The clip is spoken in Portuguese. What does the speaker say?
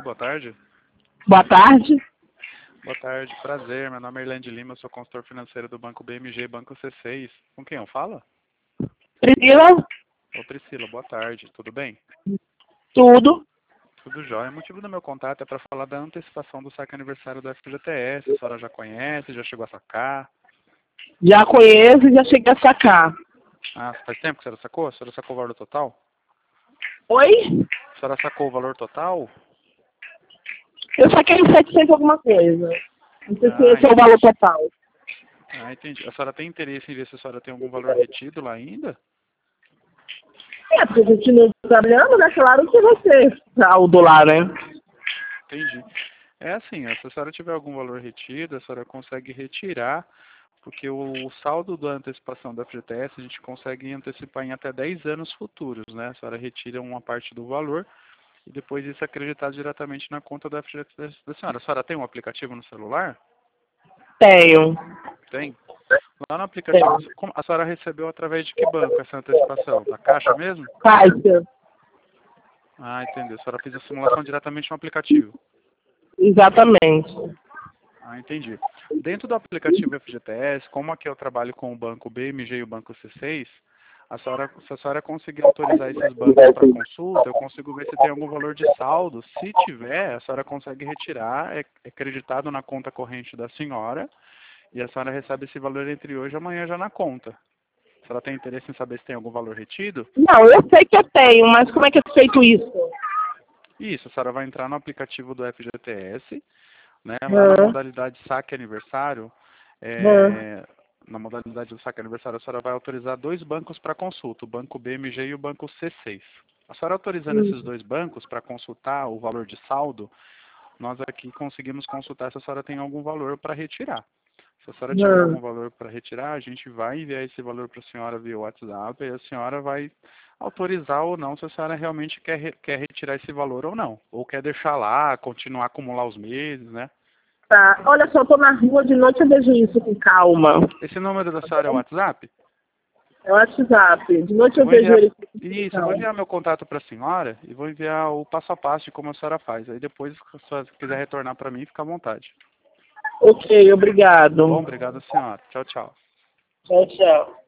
boa tarde. Boa tarde. Boa tarde, prazer. Meu nome é Irlande Lima, sou consultor financeiro do Banco BMG, Banco C6. Com quem eu falo? Priscila? Ô Priscila, boa tarde, tudo bem? Tudo. Tudo jóia. O motivo do meu contato é para falar da antecipação do saque aniversário do FGTS. A senhora já conhece, já chegou a sacar? Já conheço e já cheguei a sacar. Ah, faz tempo que a senhora sacou? A senhora sacou o valor total? Oi? A senhora sacou o valor total? Eu saquei 700 alguma coisa. Não sei se Ah, esse é o valor total. entendi. A senhora tem interesse em ver se a senhora tem algum valor retido lá ainda? É, porque a gente não está trabalhando, né? Claro que vai ser o dólar, né? Entendi. É assim, ó, se a senhora tiver algum valor retido, a senhora consegue retirar, porque o saldo da antecipação do FGTS a gente consegue antecipar em até 10 anos futuros, né? A senhora retira uma parte do valor e depois isso é acreditado diretamente na conta do FGTS da senhora. A senhora tem um aplicativo no celular? Tenho. Tem? Lá no aplicativo, Tenho. a senhora recebeu através de que banco essa antecipação? Da Caixa mesmo? Caixa. Ah, entendi. A senhora fez a simulação diretamente no aplicativo. Exatamente. Ah, entendi. Dentro do aplicativo FGTS, como aqui eu trabalho com o banco BMG e o banco C6, se a senhora conseguir autorizar esses bancos para consulta, eu consigo ver se tem algum valor de saldo. Se tiver, a senhora consegue retirar, é creditado na conta corrente da senhora, e a senhora recebe esse valor entre hoje e amanhã já na conta. A senhora tem interesse em saber se tem algum valor retido? Não, eu sei que eu tenho, mas como é que é feito isso? Isso, a senhora vai entrar no aplicativo do FGTS, né? Lá na Hã? modalidade saque aniversário, Hã? na modalidade do saque aniversário, a senhora vai autorizar dois bancos para consulta, o banco BMG e o banco C6. A senhora autorizando esses dois bancos para consultar o valor de saldo, nós aqui conseguimos consultar se a senhora tem algum valor para retirar. Se a senhora tiver algum Hã? valor para retirar, a gente vai enviar esse valor para a senhora via WhatsApp e a senhora vai autorizar ou não se a senhora realmente quer retirar esse valor ou não. Ou quer deixar lá, continuar a acumular os meses, né? Tá. Olha só, eu tô na rua de noite, eu vejo isso com calma. Esse número da senhora é o WhatsApp? É o WhatsApp. De noite Eu eu vou vejo enviar, ele com isso, eu vou calma. enviar meu contato para a senhora e vou enviar o passo a passo de como a senhora faz. Aí depois, se a senhora quiser retornar para mim, fica à vontade. Ok, Tá bom? obrigado. Obrigado, senhora. Tchau, tchau. Tchau, tchau.